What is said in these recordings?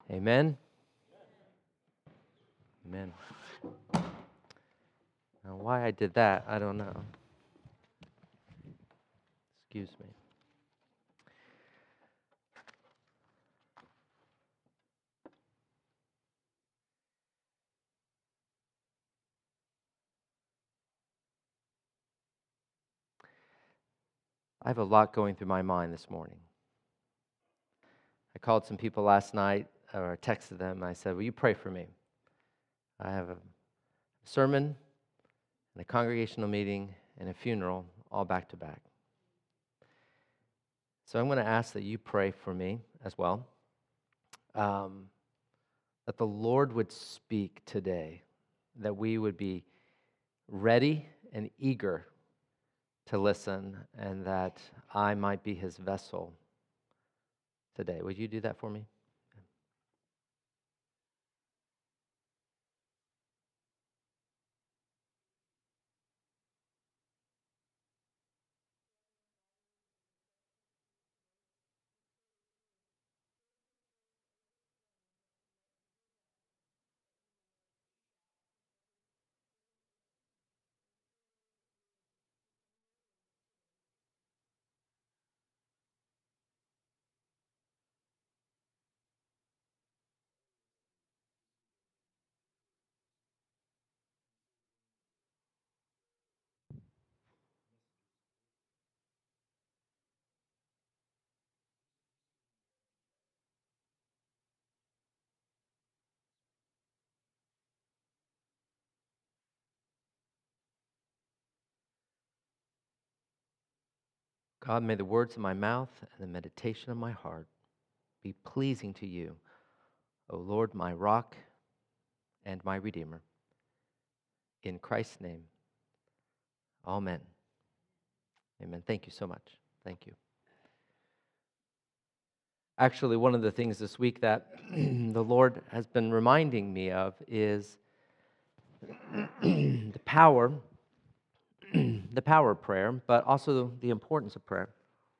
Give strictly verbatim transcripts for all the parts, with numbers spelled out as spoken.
Amen? Amen. Now, why I did that, I don't know. Excuse me. I have a lot going through my mind this morning. I called some people last night, or texted them, and I said, will you pray for me? I have a sermon, and a congregational meeting, and a funeral, all back to back. So I'm going to ask that you pray for me as well, um, that the Lord would speak today, that we would be ready and eager to listen, and that I might be his vessel today. Would you do that for me? God, may the words of my mouth and the meditation of my heart be pleasing to you, O Lord, my rock and my redeemer. In Christ's name, amen. Amen. Thank you so much. Thank you. Actually, one of the things this week that the Lord has been reminding me of is the power, the power of prayer, but also the importance of prayer.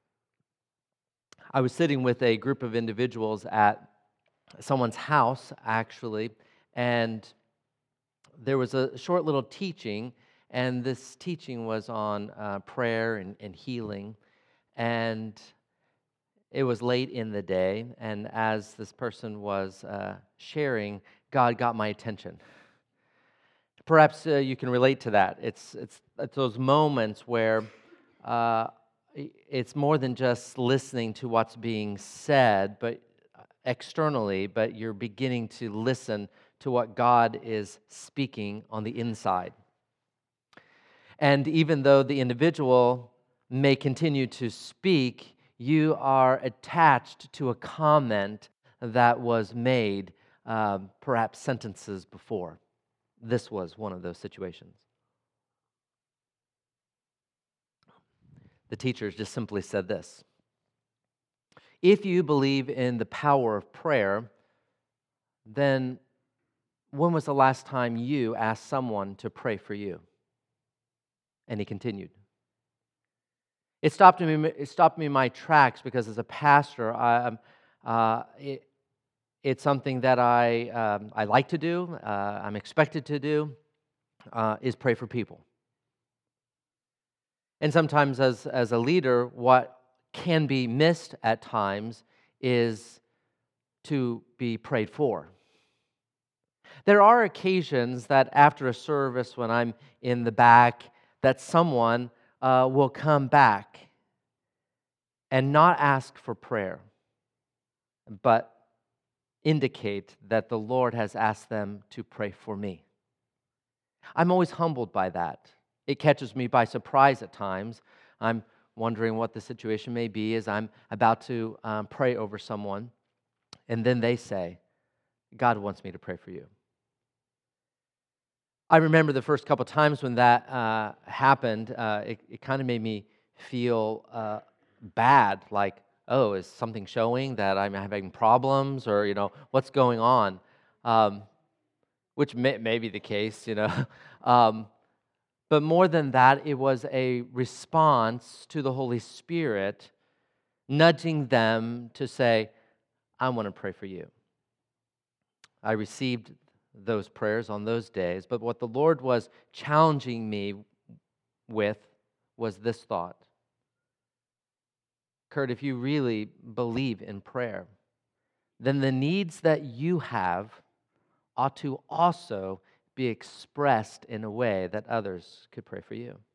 I was sitting with a group of individuals at someone's house, actually, and there was a short little teaching, and this teaching was on uh, prayer and, and healing, and it was late in the day, and as this person was uh, sharing, God got my attention. Perhaps uh, you can relate to that. It's, it's, it's those moments where uh, it's more than just listening to what's being said, but externally, but you're beginning to listen to what God is speaking on the inside. And even though the individual may continue to speak, you are attached to a comment that was made um, perhaps sentences before. This was one of those situations. The teachers just simply said this: if you believe in the power of prayer, then when was the last time you asked someone to pray for you? And he continued. It stopped me. It stopped me in my tracks because, as a pastor, I, uh, it, it's something that I um, I like to do. Uh, I'm expected to do uh, is pray for people. And sometimes, as as a leader, what can be missed at times is to be prayed for. There are occasions that after a service, when I'm in the back, that someone uh, will come back and not ask for prayer, but indicate that the Lord has asked them to pray for me. I'm always humbled by that. It catches me by surprise at times. I'm wondering what the situation may be as I'm about to um, pray over someone, and then they say, God wants me to pray for you. I remember the first couple times when that uh, happened, uh, it, it kind of made me feel uh, bad, like, oh, is something showing that I'm having problems, or, you know, what's going on? Um, which may, may be the case, you know. um, but more than that, it was a response to the Holy Spirit nudging them to say, I want to pray for you. I received those prayers on those days, but what the Lord was challenging me with was this thought. Kurt, if you really believe in prayer, then the needs that you have ought to also be expressed in a way that others could pray for you.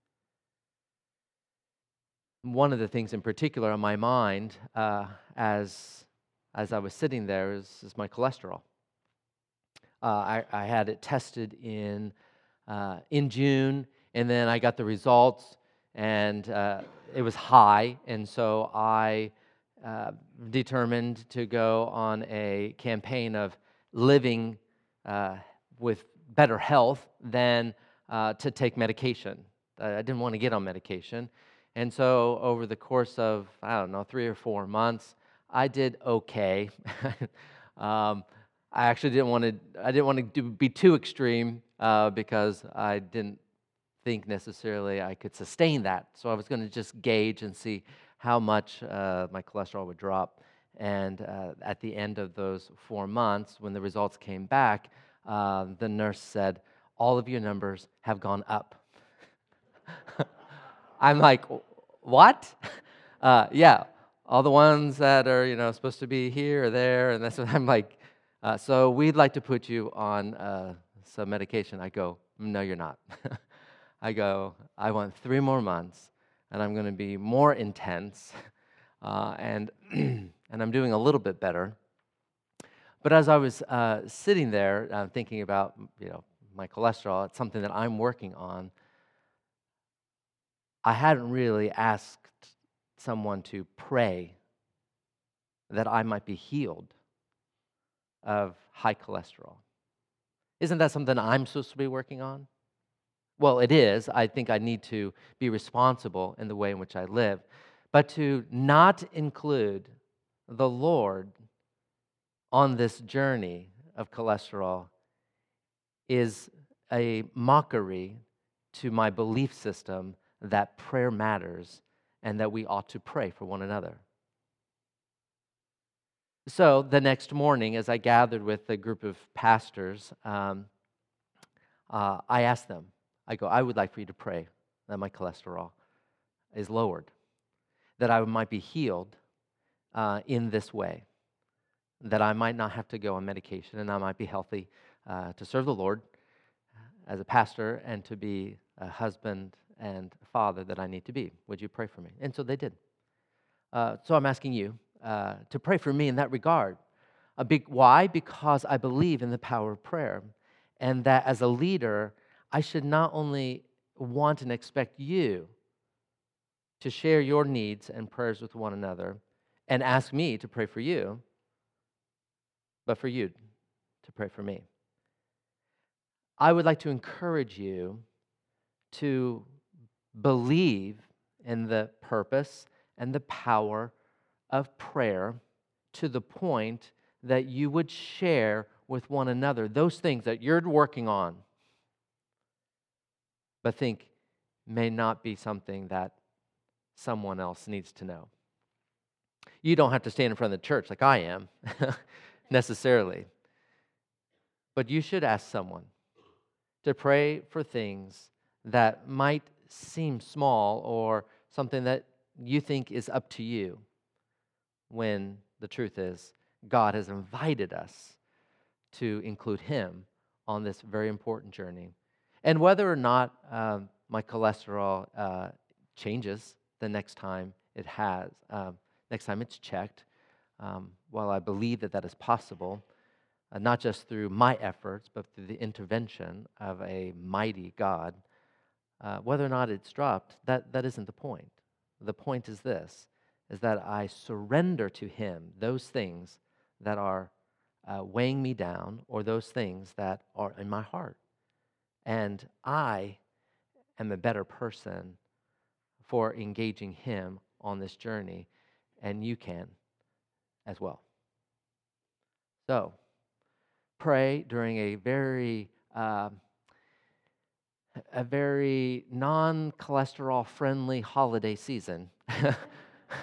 One of the things in particular on my mind uh, as, as I was sitting there is, is my cholesterol. Uh, I, I had it tested in, uh, in June, and then I got the results, and uh, it was high, and so I uh, determined to go on a campaign of living uh, with better health than uh, to take medication. I didn't want to get on medication. And so over the course of, I don't know, three or four months, I did okay. um, I actually didn't want to, I didn't want to do, be too extreme uh, because I didn't think necessarily I could sustain that. So I was going to just gauge and see how much uh, my cholesterol would drop. And uh, at the end of those four months, when the results came back, uh, the nurse said, all of your numbers have gone up. I'm like, what? Uh, yeah, all the ones that are, you know, supposed to be here or there, and that's what I'm like, uh, so we'd like to put you on uh, some medication. I go, no, you're not. I go, I want three more months, and I'm going to be more intense, uh, and and I'm doing a little bit better. But as I was uh, sitting there uh, thinking about, you know, my cholesterol, it's something that I'm working on. I hadn't really asked someone to pray that I might be healed of high cholesterol. Isn't that something I'm supposed to be working on? Well, it is. I think I need to be responsible in the way in which I live. But to not include the Lord on this journey of cholesterol is a mockery to my belief system that prayer matters and that we ought to pray for one another. So the next morning, as I gathered with a group of pastors, um, uh, I asked them, I go, I would like for you to pray that my cholesterol is lowered, that I might be healed uh, in this way, that I might not have to go on medication, and I might be healthy uh, to serve the Lord as a pastor and to be a husband and father that I need to be. Would you pray for me? And so they did. Uh, so I'm asking you uh, to pray for me in that regard. A big, why? Because I believe in the power of prayer, and that as a leader, I should not only want and expect you to share your needs and prayers with one another and ask me to pray for you, but for you to pray for me. I would like to encourage you to believe in the purpose and the power of prayer to the point that you would share with one another those things that you're working on, but think may not be something that someone else needs to know. You don't have to stand in front of the church like I am, necessarily. But you should ask someone to pray for things that might seem small or something that you think is up to you, when the truth is God has invited us to include Him on this very important journey. And whether or not um, my cholesterol uh, changes the next time it has, um, next time it's checked, um, while I believe that that is possible, uh, not just through my efforts, but through the intervention of a mighty God, uh, whether or not it's dropped, that, that isn't the point. The point is this, is that I surrender to Him those things that are uh, weighing me down or those things that are in my heart. And I am a better person for engaging Him on this journey, and you can as well. So, pray during a very uh, a very non-cholesterol friendly holiday season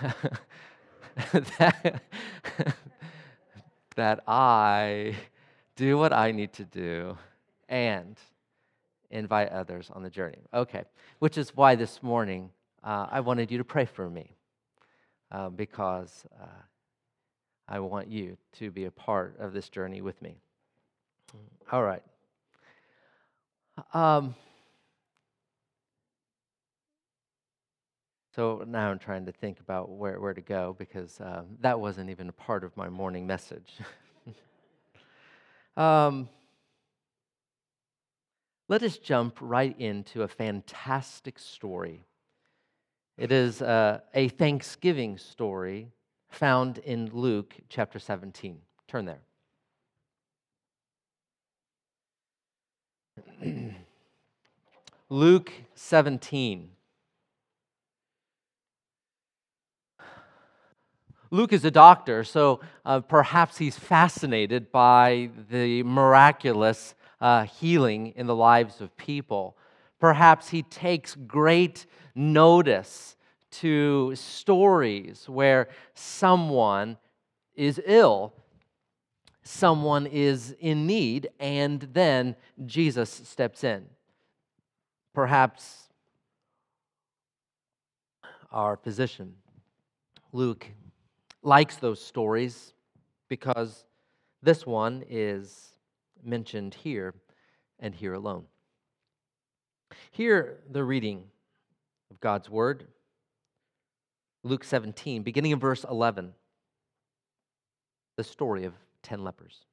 that, that I do what I need to do and invite others on the journey. Okay, which is why this morning uh, I wanted you to pray for me uh, because uh, I want you to be a part of this journey with me. All right. Um, so now I'm trying to think about where, where to go because uh, that wasn't even a part of my morning message. um, let us jump right into a fantastic story. It is uh, a Thanksgiving story found in Luke chapter seventeen. Turn there. Luke seventeen. Luke is a doctor, so uh, perhaps he's fascinated by the miraculous uh, healing in the lives of people. Perhaps he takes great notice to stories where someone is ill, someone is in need, and then Jesus steps in. Perhaps our physician, Luke, likes those stories because this one is mentioned here and here alone. Hear the reading of God's word, Luke seventeen, beginning in verse eleven, the story of ten lepers.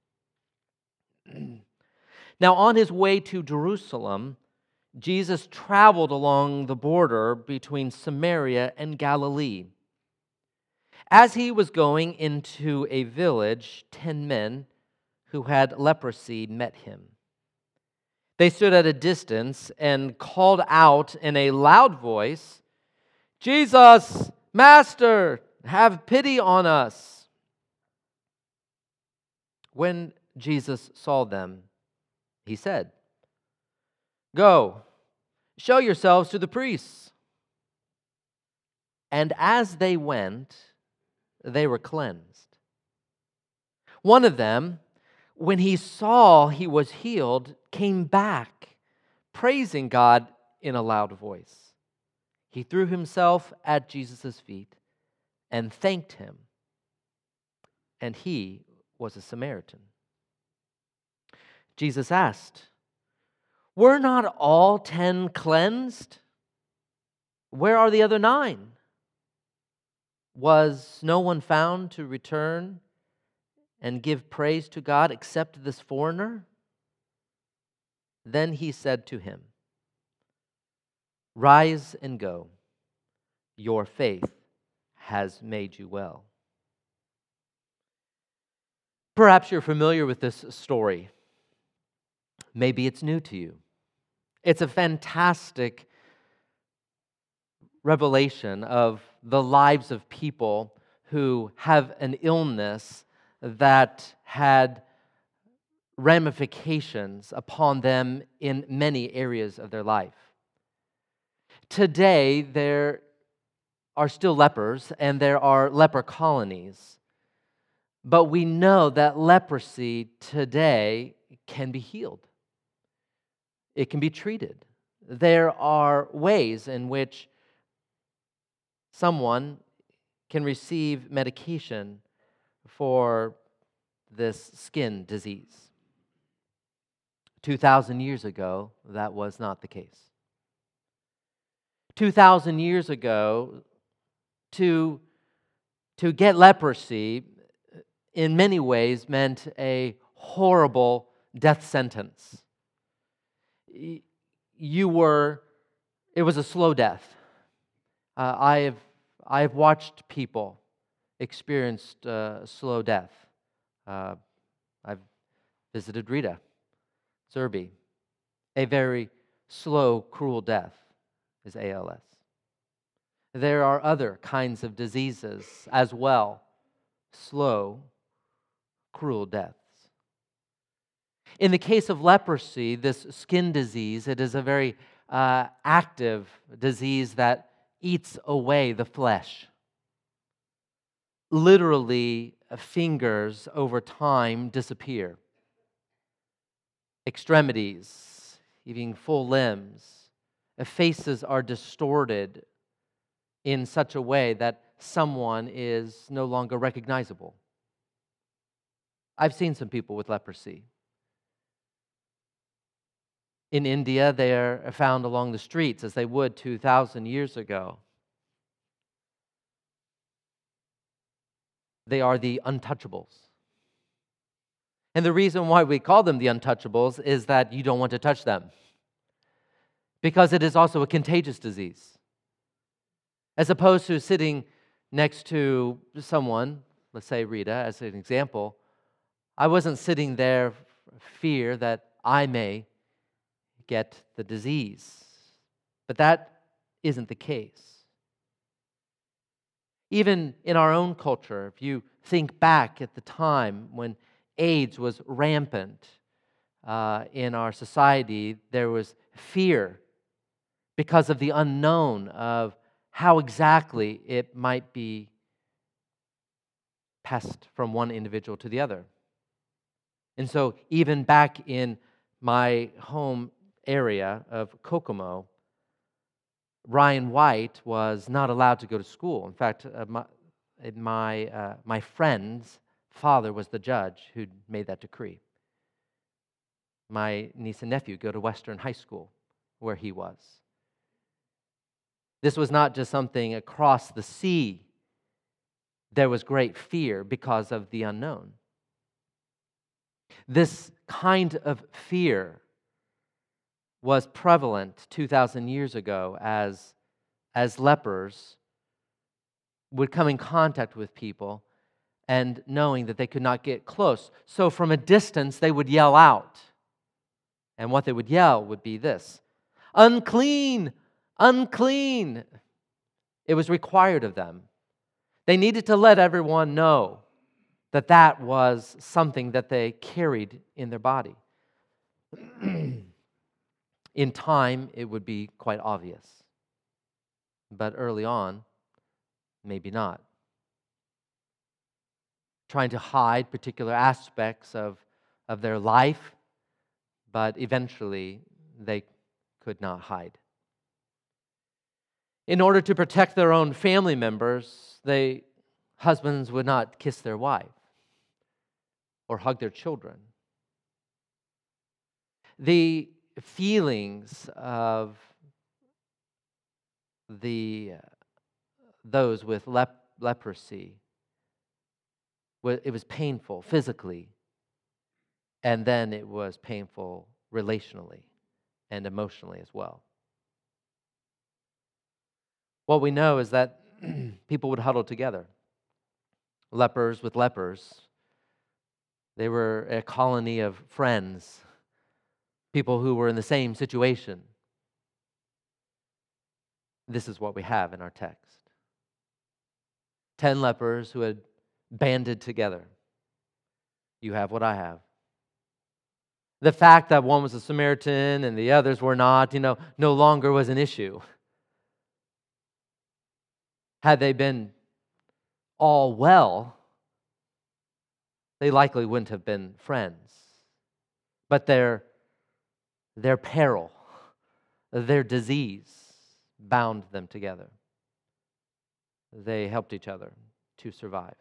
Now, on his way to Jerusalem, Jesus traveled along the border between Samaria and Galilee. As he was going into a village, ten men who had leprosy met him. They stood at a distance and called out in a loud voice, "Jesus, Master, have pity on us." When Jesus saw them, he said, "Go, show yourselves to the priests." And as they went, they were cleansed. One of them, when he saw he was healed, came back, praising God in a loud voice. He threw himself at Jesus' feet and thanked him. And he was a Samaritan. Jesus asked, "Were not all ten cleansed? Where are the other nine? Was no one found to return and give praise to God except this foreigner?" Then he said to him, "Rise and go. Your faith has made you well." Perhaps you're familiar with this story. Maybe it's new to you. It's a fantastic revelation of the lives of people who have an illness that had ramifications upon them in many areas of their life. Today, there are still lepers and there are leper colonies, but we know that leprosy today can be healed. It can be treated. There are ways in which someone can receive medication for this skin disease. two thousand years ago, that was not the case. two thousand years ago, to, to get leprosy in many ways meant a horrible death sentence. You were, it was a slow death. Uh, I've, I've watched people experience uh, slow death. Uh, I've visited Rita Zerby. A very slow, cruel death is A L S. There are other kinds of diseases as well, slow, cruel deaths. In the case of leprosy, this skin disease, it is a very uh, active disease that eats away the flesh. Literally, fingers over time disappear. extremities, even full limbs. Faces are distorted in such a way that someone is no longer recognizable. I've seen some people with leprosy. In India, they are found along the streets as they would two thousand years ago. They are the untouchables. And the reason why we call them the untouchables is that you don't want to touch them, because it is also a contagious disease. As opposed to sitting next to someone, let's say Rita as an example, I wasn't sitting there for fear that I may get the disease. But that isn't the case. Even in our own culture, if you think back at the time when AIDS was rampant uh, in our society, there was fear because of the unknown of how exactly it might be passed from one individual to the other. And so even back in my home area of Kokomo, Ryan White was not allowed to go to school. In fact, uh, my my, uh, my friend's father was the judge who made that decree. My niece and nephew go to Western High School, where he was. This was not just something across the sea. There was great fear because of the unknown. This kind of fear was prevalent two thousand years ago as, as lepers would come in contact with people and knowing that they could not get close. So from a distance, they would yell out. And what they would yell would be this: unclean, unclean. It was required of them. They needed to let everyone know that that was something that they carried in their body. In time, it would be quite obvious. But early on, maybe not. Trying to hide particular aspects of, of their life, but eventually they could not hide. In order to protect their own family members, they husbands would not kiss their wife or hug their children. The feelings of the those with lep- leprosy, it was painful physically, and then it was painful relationally and emotionally as well. What we know is that people would huddle together. Lepers with lepers. They were a colony of friends, people who were in the same situation. This is what we have in our text. Ten lepers who had banded together. You have what I have. The fact that one was a Samaritan and the others were not, you know, no longer was an issue. Had they been all well, they likely wouldn't have been friends. But their, their peril, their disease, bound them together. They helped each other to survive.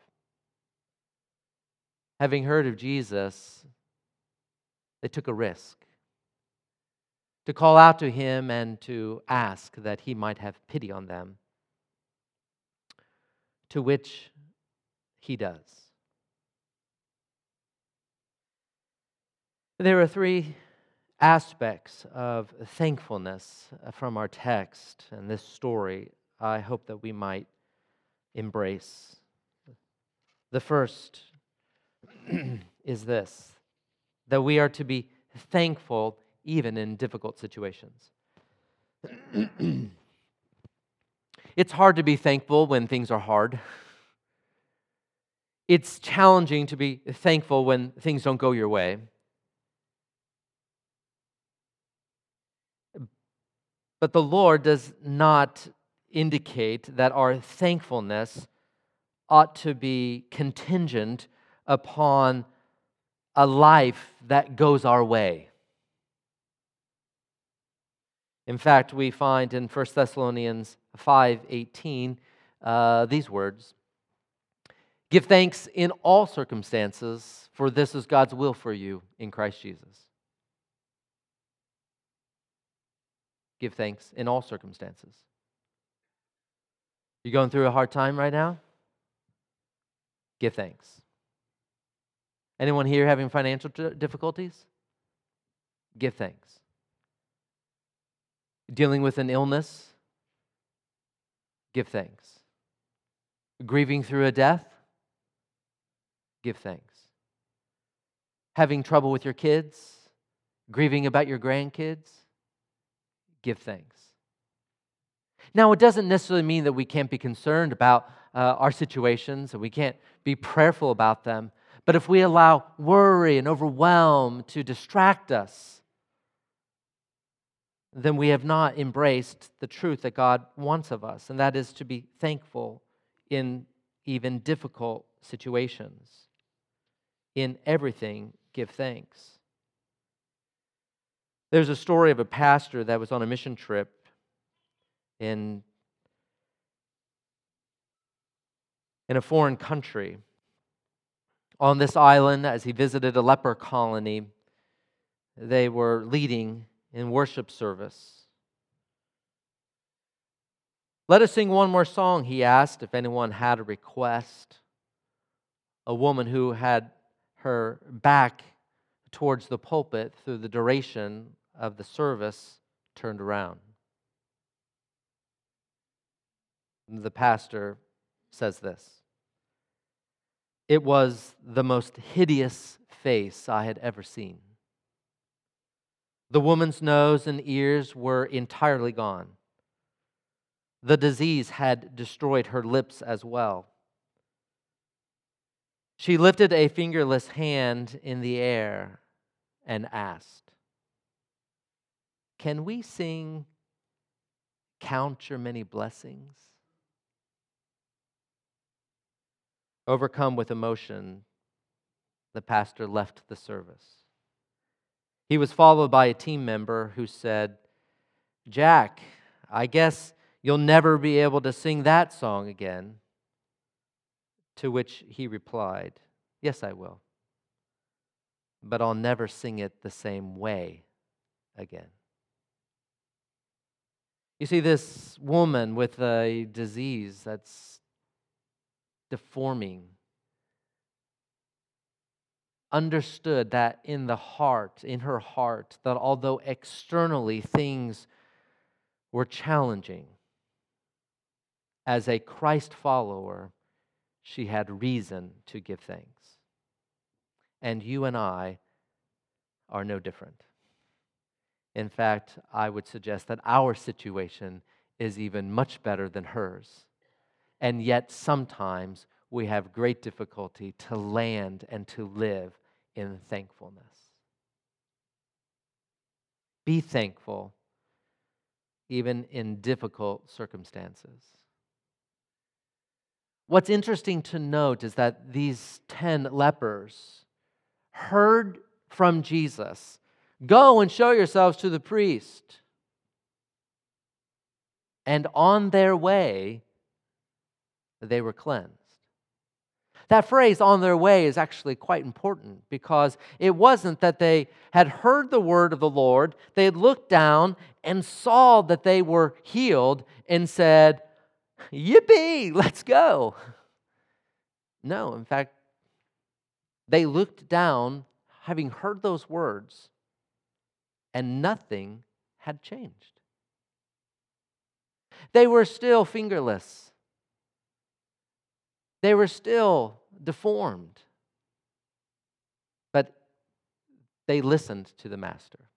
Having heard of Jesus, they took a risk to call out to him and to ask that he might have pity on them, to which he does. There are three aspects of thankfulness from our text and this story I hope that we might embrace. The first is this: that we are to be thankful even in difficult situations. It's hard to be thankful when things are hard. It's challenging to be thankful when things don't go your way. But the Lord does not indicate that our thankfulness ought to be contingent upon a life that goes our way. In fact, we find in First Thessalonians five eighteen uh, these words, "Give thanks in all circumstances, for this is God's will for you in Christ Jesus." Give thanks in all circumstances. You going through a hard time right now? Give thanks. Anyone here having financial difficulties? Give thanks. Dealing with an illness? Give thanks. Grieving through a death? Give thanks. Having trouble with your kids? Grieving about your grandkids? Give thanks. Now, it doesn't necessarily mean that we can't be concerned about uh, our situations and we can't be prayerful about them. But if we allow worry and overwhelm to distract us, then we have not embraced the truth that God wants of us, and that is to be thankful in even difficult situations. In everything, give thanks. There's a story of a pastor that was on a mission trip in, in a foreign country. On this island, as he visited a leper colony, they were leading in worship service. "Let us sing one more song," he asked if anyone had a request. A woman who had her back towards the pulpit through the duration of the service turned around. The pastor says this, "It was the most hideous face I had ever seen. The woman's nose and ears were entirely gone. The disease had destroyed her lips as well. She lifted a fingerless hand in the air and asked, 'Can we sing, 'Count Your Many Blessings'?'" Overcome with emotion, the pastor left the service. He was followed by a team member who said, "Jack, I guess you'll never be able to sing that song again." To which he replied, "Yes, I will. But I'll never sing it the same way again." You see, this woman with a disease that's deforming understood that in the heart, in her heart, that although externally things were challenging, as a Christ follower, she had reason to give thanks. And you and I are no different. In fact, I would suggest that our situation is even much better than hers. And yet sometimes we have great difficulty to land and to live in thankfulness. Be thankful even in difficult circumstances. What's interesting to note is that these ten lepers heard from Jesus, "Go and show yourselves to the priest." And on their way, they were cleansed. That phrase, "on their way," is actually quite important because it wasn't that they had heard the word of the Lord, they had looked down and saw that they were healed and said, "Yippee, let's go." No, in fact, they looked down, having heard those words, and nothing had changed. They were still fingerless. They were still deformed. But they listened to the Master.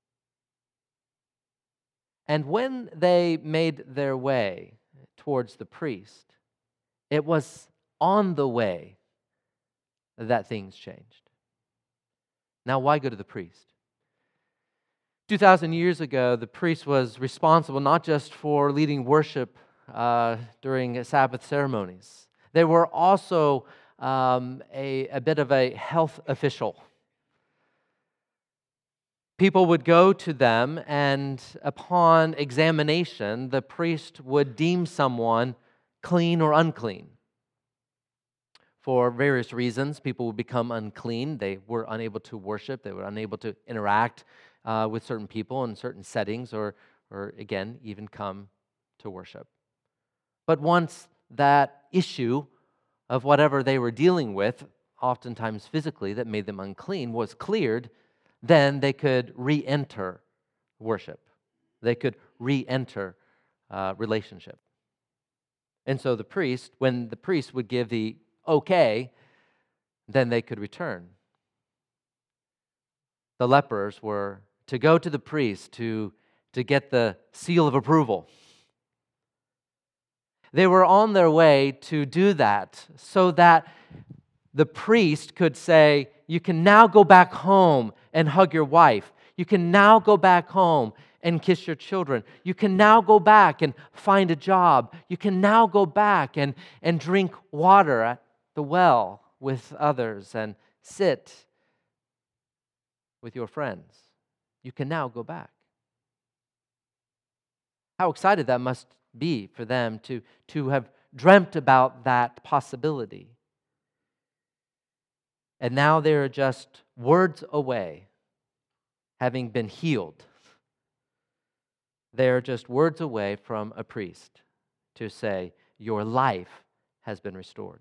And when they made their way towards the priest, it was on the way that things changed. Now, why go to the priest? two thousand years ago, the priest was responsible not just for leading worship uh, during Sabbath ceremonies. They were also um, a, a bit of a health official. People would go to them, and upon examination, the priest would deem someone clean or unclean. For various reasons, people would become unclean. They were unable to worship. They were unable to interact uh, with certain people in certain settings, or, or again, even come to worship. But once that issue of whatever they were dealing with, oftentimes physically, that made them unclean, was cleared, then they could re-enter worship. They could re-enter uh, relationship. And so the priest, when the priest would give the okay, then they could return. The lepers were to go to the priest to, to get the seal of approval. They were on their way to do that so that the priest could say, you can now go back home and hug your wife. You can now go back home and kiss your children. You can now go back and find a job. You can now go back and, and drink water at the well with others and sit with your friends. You can now go back. How excited that must be for them to, to have dreamt about that possibility. And now they're just words away, having been healed. They're just words away from a priest to say, your life has been restored.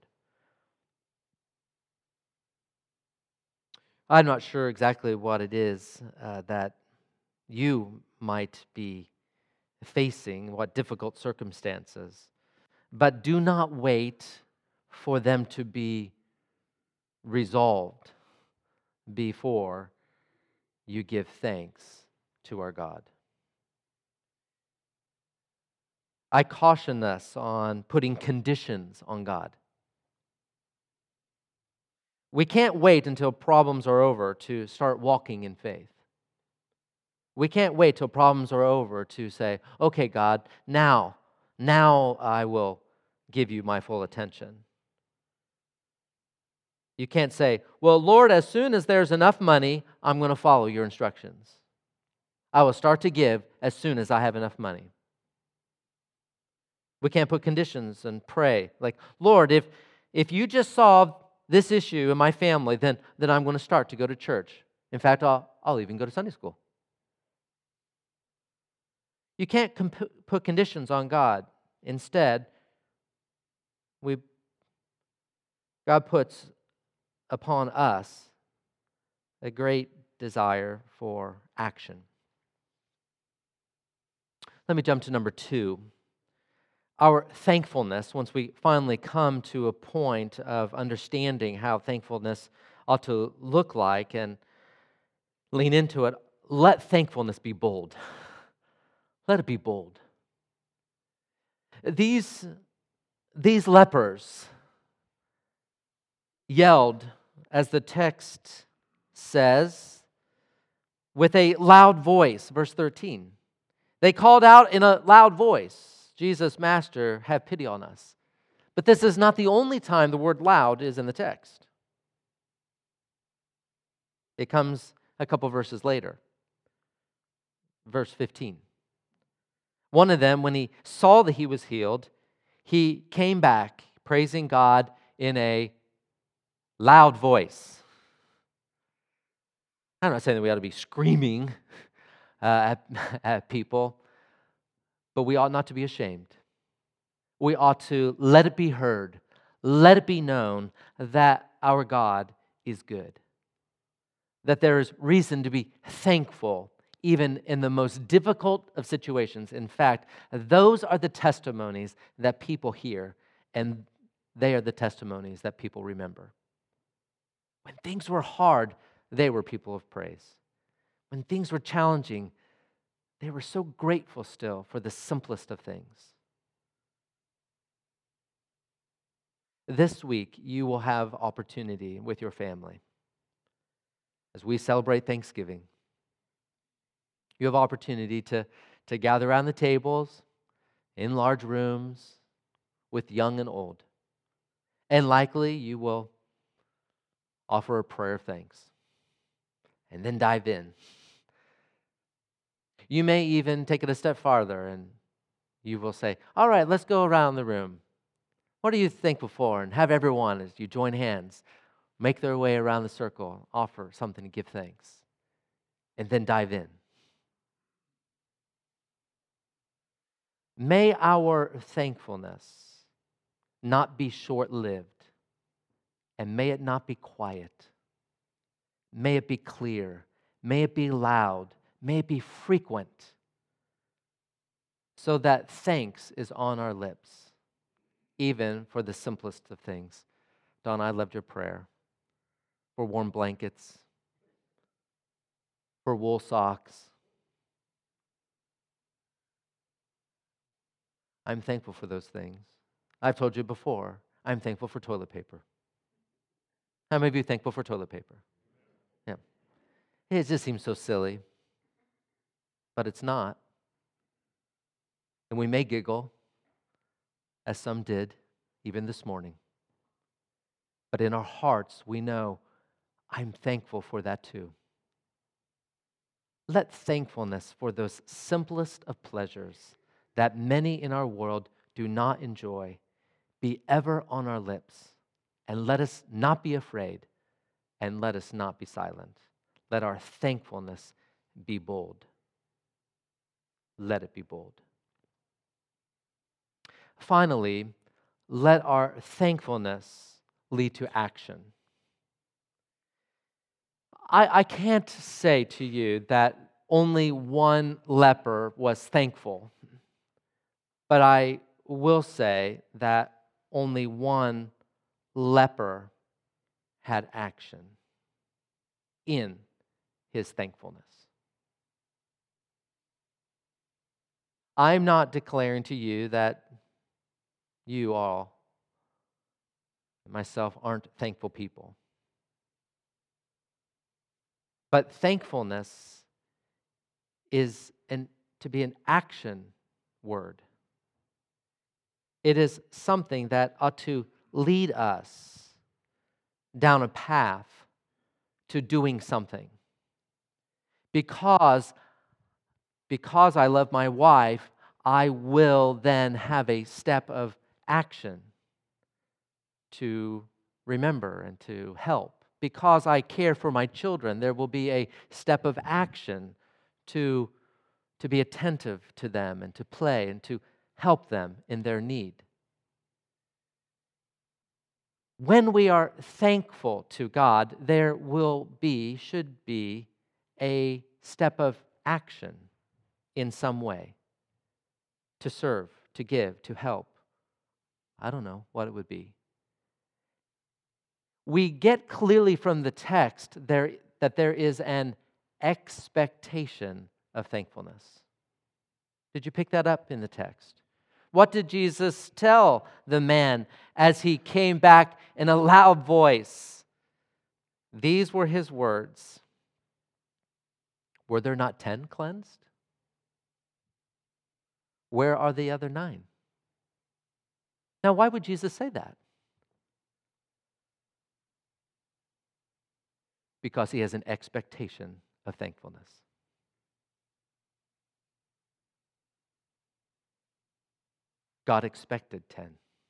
I'm not sure exactly what it is uh, that you might be facing, what difficult circumstances, but do not wait for them to be resolved before you give thanks to our God. I caution us on putting conditions on God. We can't wait until problems are over to start walking in faith. We can't wait till problems are over to say, okay, God, now, now I will give you my full attention. You can't say, well, Lord, as soon as there's enough money, I'm going to follow your instructions. I will start to give as soon as I have enough money. We can't put conditions and pray like, Lord, if, if you just solve this issue in my family, then, then I'm going to start to go to church. In fact, I'll, I'll even go to Sunday school. You can't comp- put conditions on God. Instead, we God puts upon us a great desire for action. Let me jump to number two. Our thankfulness, once we finally come to a point of understanding how thankfulness ought to look like and lean into it, let thankfulness be bold. Let it be bold. These, these lepers yelled, as the text says, with a loud voice, verse thirteen. They called out in a loud voice, Jesus, Master, have pity on us. But this is not the only time the word loud is in the text. It comes a couple verses later. Verse fifteen. One of them, when he saw that he was healed, he came back praising God in a loud voice. I'm not saying that we ought to be screaming uh, at, at people, but we ought not to be ashamed. We ought to let it be heard, let it be known that our God is good, that there is reason to be thankful even in the most difficult of situations. In fact, those are the testimonies that people hear, and they are the testimonies that people remember. When things were hard, they were people of praise. When things were challenging, they were so grateful still for the simplest of things. This week, you will have opportunity with your family. As we celebrate Thanksgiving, you have opportunity to, to gather around the tables in large rooms with young and old. And likely you will offer a prayer of thanks and then dive in You may even take it a step farther and you will say, all right, let's go around the room. What are you thankful for? And have everyone, as you join hands, make their way around the circle, offer something to give thanks, and then dive in. May our thankfulness not be short-lived, and may it not be quiet. May it be clear. May it be loud. May it be frequent, so that thanks is on our lips, even for the simplest of things. Don, I loved your prayer for warm blankets, for wool socks. I'm thankful for those things. I've told you before, I'm thankful for toilet paper. How many of you are thankful for toilet paper? Yeah. It just seems so silly, but it's not. And we may giggle, as some did, even this morning. But in our hearts, we know, I'm thankful for that too. Let thankfulness for those simplest of pleasures that many in our world do not enjoy be ever on our lips. And let us not be afraid, and let us not be silent. Let our thankfulness be bold. Let it be bold. Finally, let our thankfulness lead to action. I, I can't say to you that only one leper was thankful, but I will say that only one leper had action in his thankfulness. I'm not declaring to you that you all, myself, aren't thankful people. But thankfulness is an, to be an action word. It is something that ought to lead us down a path to doing something. Because, because I love my wife, I will then have a step of action to remember and to help. Because I care for my children, there will be a step of action to, to be attentive to them and to play and to help them in their need. When we are thankful to God, there will be, should be, a step of action in some way to serve, to give, to help. I don't know what it would be. We get clearly from the text there that there is an expectation of thankfulness. Did you pick that up in the text? What did Jesus tell the man as he came back in a loud voice? These were his words. Were there not ten cleansed? Where are the other nine? Now, why would Jesus say that? Because he has an expectation of thankfulness. God expected ten.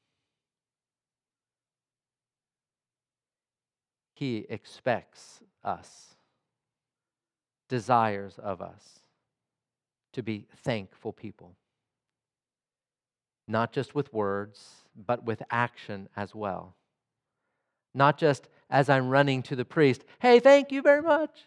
He expects us, desires of us to be thankful people. Not just with words, but with action as well. Not just as I'm running to the priest, hey, thank you very much.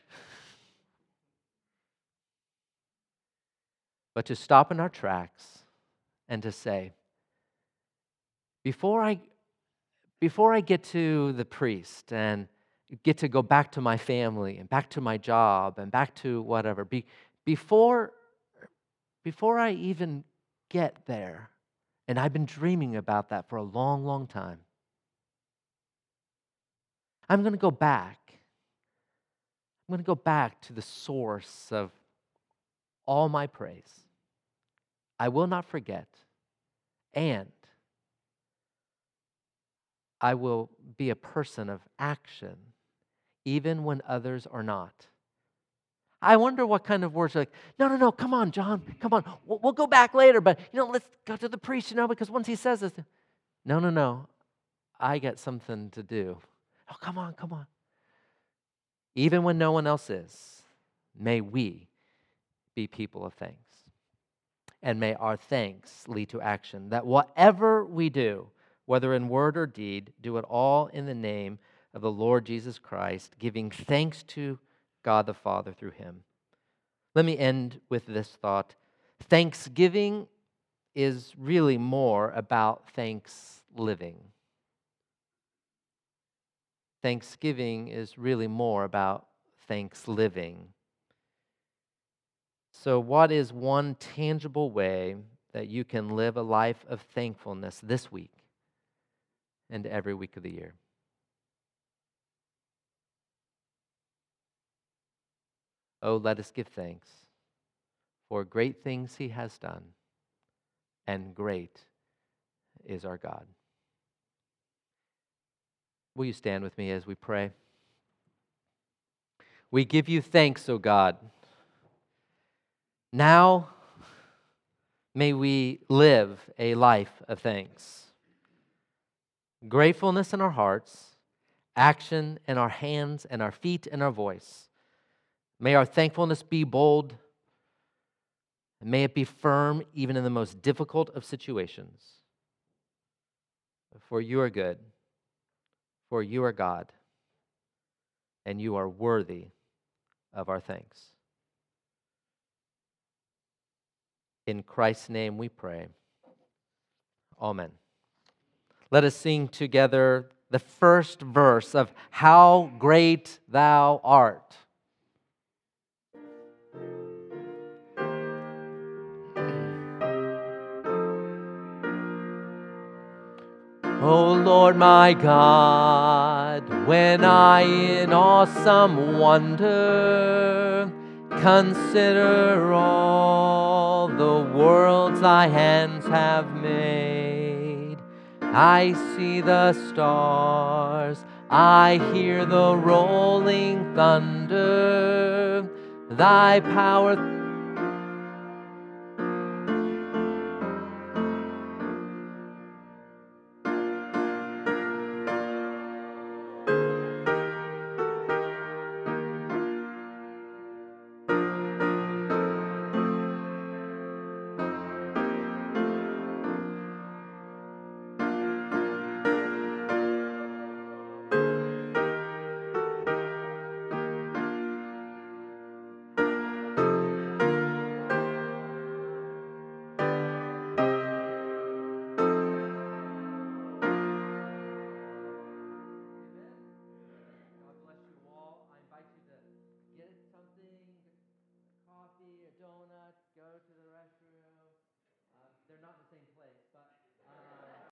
But to stop in our tracks and to say, before I, before I get to the priest and get to go back to my family and back to my job and back to whatever, be, before, before I even get there, and I've been dreaming about that for a long, long time, I'm going to go back. I'm going to go back to the source of all my praise. I will not forget, and I will be a person of action, even when others are not. I wonder what kind of words are like, no, no, no, come on, John, come on. We'll, we'll go back later, but, you know, let's go to the priest, you know, because once he says this, no, no, no, I got something to do. Oh, come on, come on. Even when no one else is, may we be people of thanks. And may our thanks lead to action, that whatever we do, whether in word or deed, do it all in the name of the Lord Jesus Christ, giving thanks to God the Father through him. Let me end with this thought. Thanksgiving is really more about thanks living. Thanksgiving is really more about thanks living. So, what is one tangible way that you can live a life of thankfulness this week and every week of the year? Oh, let us give thanks for great things he has done, and great is our God. Will you stand with me as we pray? We give you thanks, O God. Now, may we live a life of thanks. Gratefulness in our hearts, action in our hands and our feet and our voice. May our thankfulness be bold, and may it be firm even in the most difficult of situations. For you are good, for you are God, and you are worthy of our thanks. In Christ's name we pray. Amen. Let us sing together the first verse of How Great Thou Art. O Lord my God, when I in awesome wonder consider all the worlds thy hands have made, I see the stars, I hear the rolling thunder, thy power coffee, a donut, go to the restroom. Uh, they're not in the same place.